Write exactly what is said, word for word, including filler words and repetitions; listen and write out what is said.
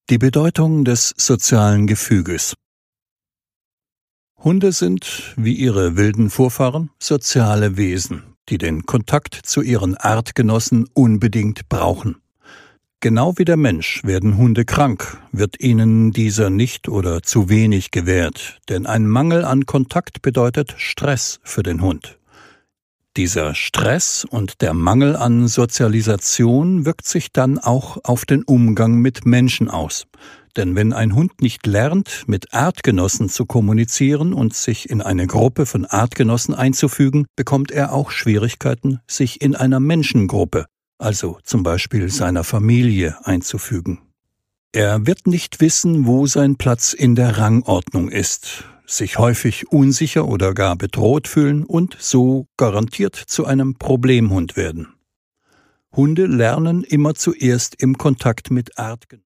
Die Bedeutung des sozialen Gefüges. Hunde sind, wie ihre wilden Vorfahren, soziale Wesen, die den Kontakt zu ihren Artgenossen unbedingt brauchen. Genau wie der Mensch werden Hunde krank, wird ihnen dieser nicht oder zu wenig gewährt, denn ein Mangel an Kontakt bedeutet Stress für den Hund. Dieser Stress und der Mangel an Sozialisation wirkt sich dann auch auf den Umgang mit Menschen aus. Denn wenn ein Hund nicht lernt, mit Artgenossen zu kommunizieren und sich in eine Gruppe von Artgenossen einzufügen, bekommt er auch Schwierigkeiten, sich in einer Menschengruppe, also zum Beispiel seiner Familie, einzufügen. Er wird nicht wissen, wo sein Platz in der Rangordnung ist, sich häufig unsicher oder gar bedroht fühlen und so garantiert zu einem Problemhund werden. Hunde lernen immer zuerst im Kontakt mit Artgenossen.